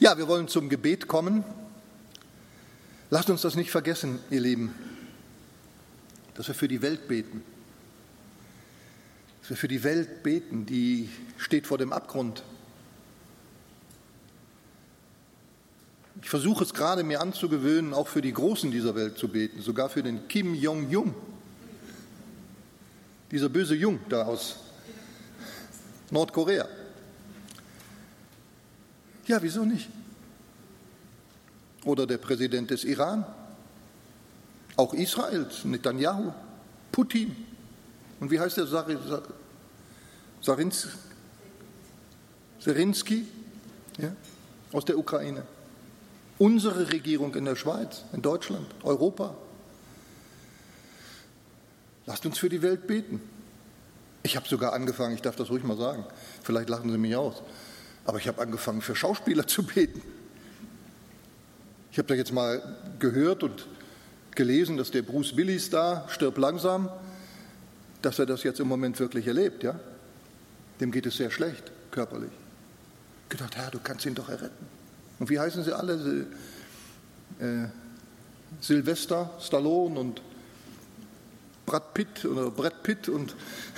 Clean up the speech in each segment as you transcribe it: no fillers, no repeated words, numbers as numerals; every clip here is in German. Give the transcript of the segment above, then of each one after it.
Ja, wir wollen zum Gebet kommen. Lasst uns das nicht vergessen, ihr Lieben, dass wir für die Welt beten. Dass wir für die Welt beten, die steht vor dem Abgrund. Ich versuche es gerade mir anzugewöhnen, auch für die Großen dieser Welt zu beten, sogar für den Kim Jong-un. Dieser böse Jung da aus Nordkorea. Ja, wieso nicht? Oder der Präsident des Iran, auch Israels, Netanyahu, Putin. Und wie heißt der Zelensky, ja, aus der Ukraine. Unsere Regierung in der Schweiz, in Deutschland, Europa. Lasst uns für die Welt beten. Ich habe sogar angefangen, ich darf das ruhig mal sagen, vielleicht lachen Sie mich aus, aber ich habe angefangen, für Schauspieler zu beten. Ich habe da jetzt mal gehört und gelesen, dass der Bruce Willis da, Stirb langsam, dass er das jetzt im Moment wirklich erlebt. Ja? Dem geht es sehr schlecht, körperlich. Ich habe gedacht, Herr, du kannst ihn doch erretten. Und wie heißen sie alle? Sylvester Stallone und Brad Pitt und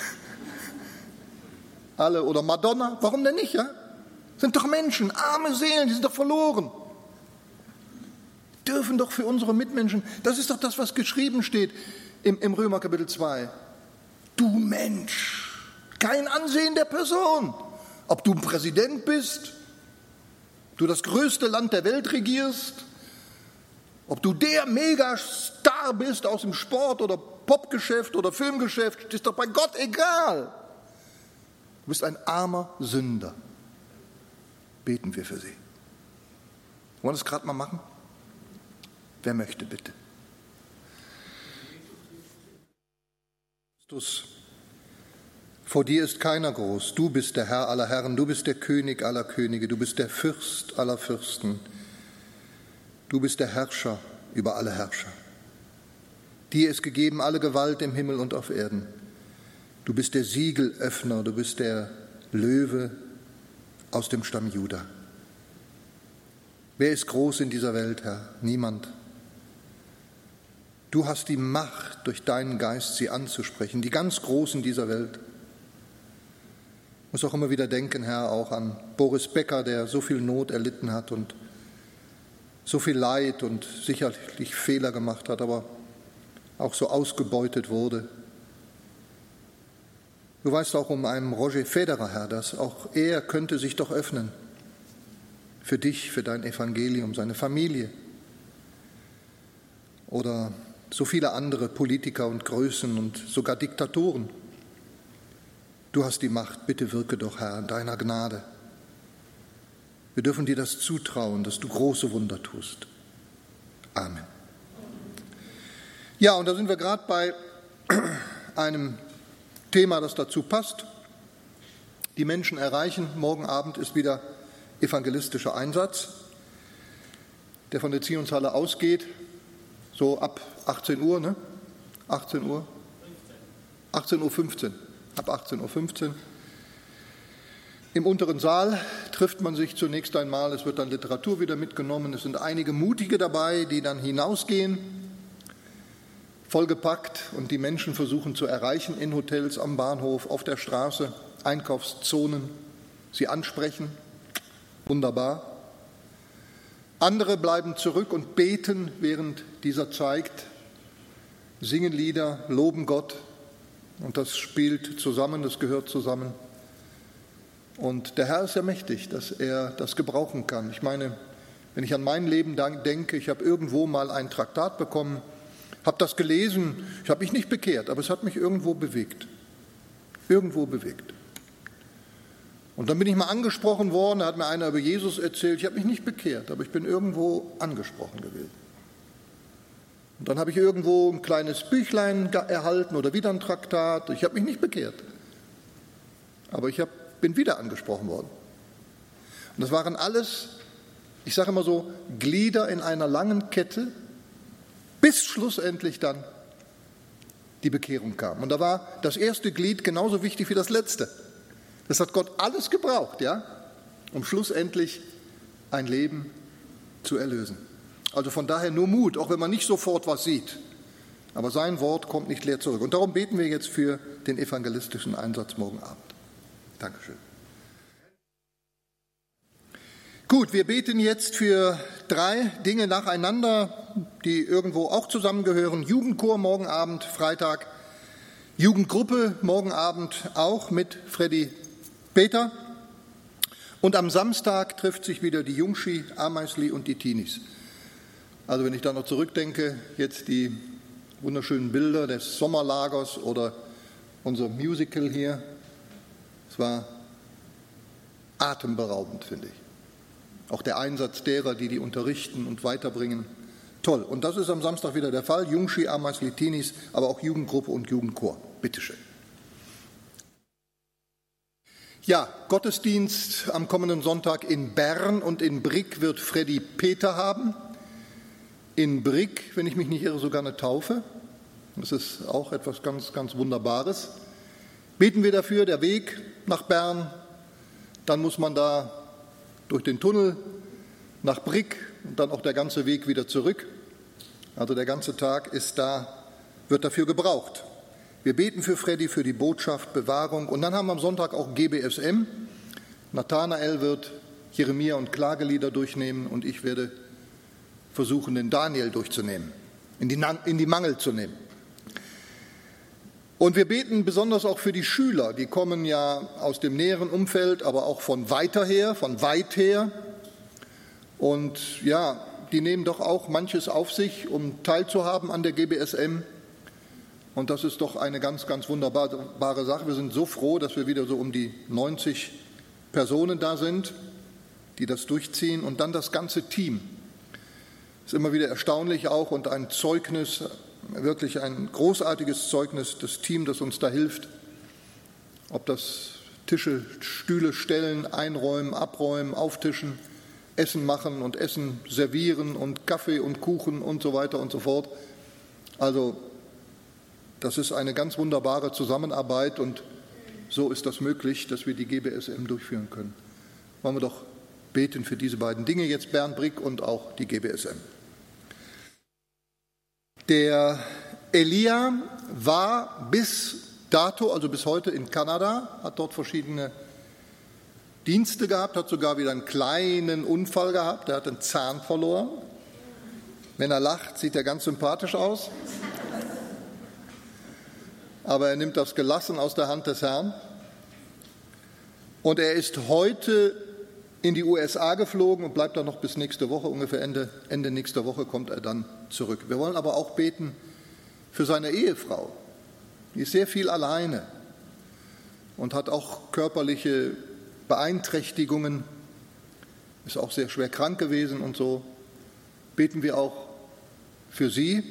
alle, oder Madonna, warum denn nicht, ja? Sind doch Menschen, arme Seelen, die sind doch verloren. Dürfen doch für unsere Mitmenschen, das ist doch das, was geschrieben steht im Römer Kapitel 2. Du Mensch, kein Ansehen der Person, ob du ein Präsident bist, du das größte Land der Welt regierst, ob du der Megastar bist aus dem Sport oder Popgeschäft oder Filmgeschäft, ist doch bei Gott egal. Du bist ein armer Sünder. Beten wir für sie. Wollen wir das gerade mal machen? Wer möchte, bitte? Christus, vor dir ist keiner groß. Du bist der Herr aller Herren, du bist der König aller Könige, du bist der Fürst aller Fürsten. Du bist der Herrscher über alle Herrscher. Dir ist gegeben alle Gewalt im Himmel und auf Erden. Du bist der Siegelöffner, du bist der Löwe aus dem Stamm Juda. Wer ist groß in dieser Welt, Herr? Niemand. Du hast die Macht, durch deinen Geist sie anzusprechen, die ganz Großen dieser Welt. Ich muss auch immer wieder denken, Herr, auch an Boris Becker, der so viel Not erlitten hat und so viel Leid und sicherlich Fehler gemacht hat, aber auch so ausgebeutet wurde. Du weißt auch um einen Roger Federer, Herr, dass auch er könnte sich doch öffnen für dich, für dein Evangelium, seine Familie. Oder so viele andere Politiker und Größen und sogar Diktatoren. Du hast die Macht, bitte wirke doch, Herr, in deiner Gnade. Wir dürfen dir das zutrauen, dass du große Wunder tust. Amen. Ja, und da sind wir gerade bei einem Thema, das dazu passt. Die Menschen erreichen. Morgen Abend ist wieder evangelistischer Einsatz, der von der Zionshalle ausgeht, so ab 18 Uhr, ne? 18 Uhr? 18.15 Uhr. Ab 18.15 Uhr. Im unteren Saal trifft man sich zunächst einmal, es wird dann Literatur wieder mitgenommen, es sind einige Mutige dabei, die dann hinausgehen, vollgepackt und die Menschen versuchen zu erreichen in Hotels, am Bahnhof, auf der Straße, Einkaufszonen, sie ansprechen, wunderbar. Andere bleiben zurück und beten, während dieser zeigt, singen Lieder, loben Gott und das spielt zusammen, das gehört zusammen. Und der Herr ist ja mächtig, dass er das gebrauchen kann. Ich meine, wenn ich an mein Leben denke, ich habe irgendwo mal ein Traktat bekommen, habe das gelesen, ich habe mich nicht bekehrt, aber es hat mich irgendwo bewegt. Irgendwo bewegt. Und dann bin ich mal angesprochen worden, da hat mir einer über Jesus erzählt, ich habe mich nicht bekehrt, aber ich bin irgendwo angesprochen gewesen. Und dann habe ich irgendwo ein kleines Büchlein erhalten oder wieder ein Traktat, ich habe mich nicht bekehrt, aber ich bin wieder angesprochen worden. Und das waren alles, ich sage immer so, Glieder in einer langen Kette, bis schlussendlich dann die Bekehrung kam. Und da war das erste Glied genauso wichtig wie das letzte. Das hat Gott alles gebraucht, ja, um schlussendlich ein Leben zu erlösen. Also von daher nur Mut, auch wenn man nicht sofort was sieht. Aber sein Wort kommt nicht leer zurück. Und darum beten wir jetzt für den evangelistischen Einsatz morgen Abend. Dankeschön. Gut, wir beten jetzt für 3 Dinge nacheinander, die irgendwo auch zusammengehören. Jugendchor morgen Abend, Freitag. Jugendgruppe morgen Abend auch mit Freddy Peter. Und am Samstag trifft sich wieder die Jungschi, Ameisli und die Teenies. Also wenn ich da noch zurückdenke, jetzt die wunderschönen Bilder des Sommerlagers oder unser Musical hier. Es war atemberaubend, finde ich. Auch der Einsatz derer, die unterrichten und weiterbringen. Toll. Und das ist am Samstag wieder der Fall. Jungschi, Ameisli, Teenies, aber auch Jugendgruppe und Jugendchor. Bitteschön. Ja, Gottesdienst am kommenden Sonntag in Bern und in Brig wird Freddy Peter haben. In Brig, wenn ich mich nicht irre, sogar eine Taufe. Das ist auch etwas ganz, ganz Wunderbares. Beten wir dafür, der Weg nach Bern, dann muss man da durch den Tunnel nach Brig und dann auch der ganze Weg wieder zurück. Also der ganze Tag wird dafür gebraucht. Wir beten für Freddy, für die Botschaft, Bewahrung. Und dann haben wir am Sonntag auch GBSM. Nathanael wird Jeremia und Klagelieder durchnehmen und ich werde versuchen, den Daniel durchzunehmen, in die Mangel zu nehmen. Und wir beten besonders auch für die Schüler. Die kommen ja aus dem näheren Umfeld, aber auch von weit her. Und ja, die nehmen doch auch manches auf sich, um teilzuhaben an der GBSM. Und das ist doch eine ganz, ganz wunderbare Sache. Wir sind so froh, dass wir wieder so um die 90 Personen da sind, die das durchziehen. Und dann das ganze Team. Ist immer wieder erstaunlich auch und ein Zeugnis, wirklich ein großartiges Zeugnis, das Team, das uns da hilft. Ob das Tische, Stühle stellen, einräumen, abräumen, auftischen, Essen machen und Essen servieren und Kaffee und Kuchen und so weiter und so fort. Also das ist eine ganz wunderbare Zusammenarbeit und so ist das möglich, dass wir die GBSM durchführen können. Wollen wir doch beten für diese beiden Dinge, jetzt Bern Brig und auch die GBSM. Der Elia war bis dato, also bis heute in Kanada, hat dort verschiedene Dienste gehabt, hat sogar wieder einen kleinen Unfall gehabt, er hat einen Zahn verloren. Wenn er lacht, sieht er ganz sympathisch aus. Aber er nimmt das gelassen aus der Hand des Herrn. Und er ist heute in die USA geflogen und bleibt dann noch bis nächste Woche, ungefähr Ende nächster Woche kommt er dann zurück. Wir wollen aber auch beten für seine Ehefrau. Die ist sehr viel alleine und hat auch körperliche Beeinträchtigungen, ist auch sehr schwer krank gewesen und so. Beten wir auch für sie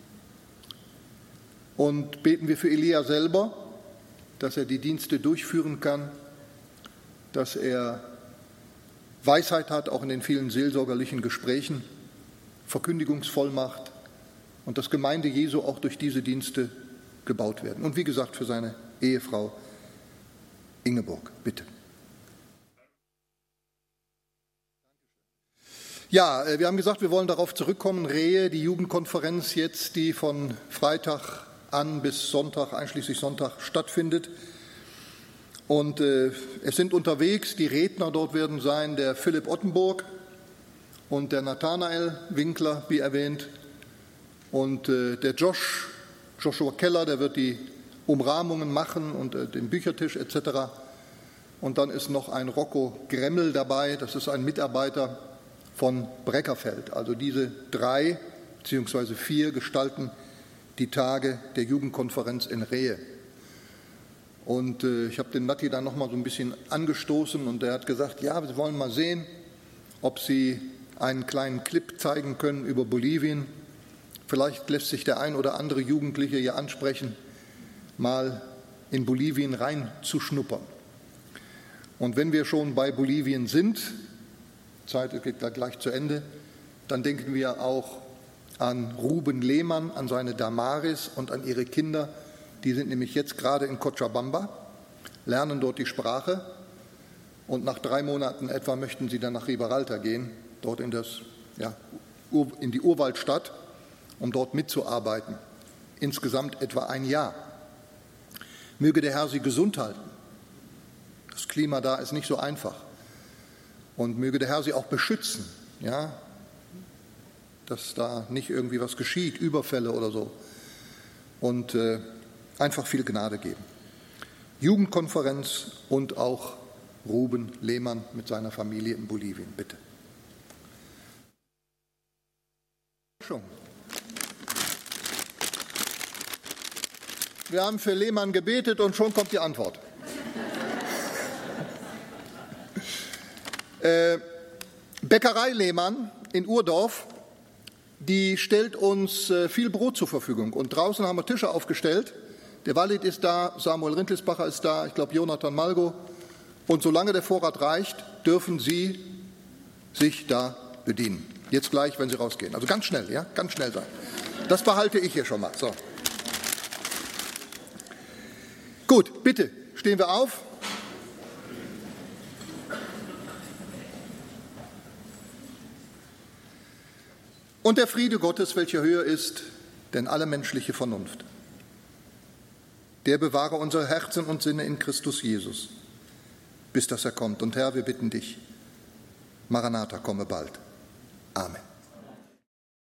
und beten wir für Elia selber, dass er die Dienste durchführen kann, dass er Weisheit hat, auch in den vielen seelsorgerlichen Gesprächen, Verkündigungsvollmacht und dass Gemeinde Jesu auch durch diese Dienste gebaut werden. Und wie gesagt, für seine Ehefrau Ingeborg, bitte. Ja, wir haben gesagt, wir wollen darauf zurückkommen, Rehe, die Jugendkonferenz jetzt, die von Freitag an bis Sonntag, einschließlich Sonntag, stattfindet. Und es sind unterwegs, die Redner dort werden sein, der Philipp Ottenburg und der Nathanael Winkler, wie erwähnt, und der Joshua Keller, der wird die Umrahmungen machen und den Büchertisch etc. Und dann ist noch ein Rocco Gremmel dabei, das ist ein Mitarbeiter von Breckerfeld. Also diese 3 bzw. 4 gestalten die Tage der Jugendkonferenz in Rehe. Und ich habe den Natti dann noch mal so ein bisschen angestoßen und er hat gesagt, ja, wir wollen mal sehen, ob Sie einen kleinen Clip zeigen können über Bolivien. Vielleicht lässt sich der ein oder andere Jugendliche hier ansprechen, mal in Bolivien reinzuschnuppern. Und wenn wir schon bei Bolivien sind, Zeit geht gleich zu Ende, dann denken wir auch an Ruben Lehmann, an seine Damaris und an ihre Kinder. Die sind nämlich jetzt gerade in Cochabamba, lernen dort die Sprache und nach 3 Monaten etwa möchten Sie dann nach Riberalta gehen, dort in die Urwaldstadt, um dort mitzuarbeiten. Insgesamt etwa ein Jahr. Möge der Herr Sie gesund halten. Das Klima da ist nicht so einfach. Und möge der Herr Sie auch beschützen, ja, dass da nicht irgendwie was geschieht, Überfälle oder so. Und einfach viel Gnade geben. Jugendkonferenz und auch Ruben Lehmann mit seiner Familie in Bolivien, bitte. Wir haben für Lehmann gebetet und schon kommt die Antwort. Bäckerei Lehmann in Urdorf, die stellt uns viel Brot zur Verfügung. Und draußen haben wir Tische aufgestellt. Der Walid ist da, Samuel Rintlisbacher ist da, ich glaube Jonathan Malgo. Und solange der Vorrat reicht, dürfen Sie sich da bedienen. Jetzt gleich, wenn Sie rausgehen. Also ganz schnell, ja, ganz schnell sein. Das behalte ich hier schon mal. So. Gut, bitte, stehen wir auf. Und der Friede Gottes, welcher höher ist denn alle menschliche Vernunft, der bewahre unsere Herzen und Sinne in Christus Jesus, bis dass er kommt. Und Herr, wir bitten dich, Maranatha, komme bald. Amen.